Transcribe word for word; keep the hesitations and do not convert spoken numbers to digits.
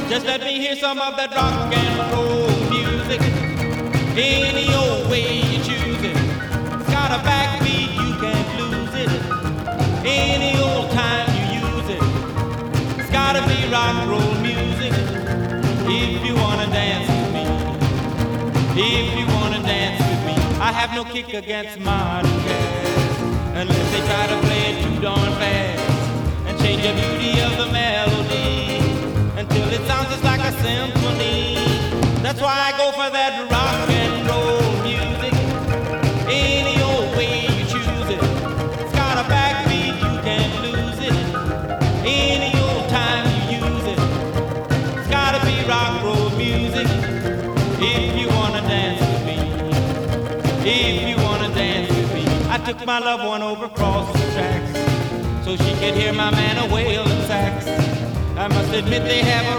Just let me hear some of that rock and roll music. Any old way you choose it. It's got a backbeat, you can't lose it. Any old time you use it. It's gotta be rock and roll music. If you wanna dance with me, if you wanna dance with me, I have no kick against modern jazz, unless they try to play it too darn fast and change the beauty of the melody until it sounds just like a symphony. That's why I go for that rock and roll music. Any old way you choose it. It's got a backbeat, you can't lose it. Any old time you use it. It's gotta be rock and roll music. If you wanna dance with me, if you wanna dance with me. I took my loved one over across the tracks so she could hear my man a wailing sax. I must admit they have a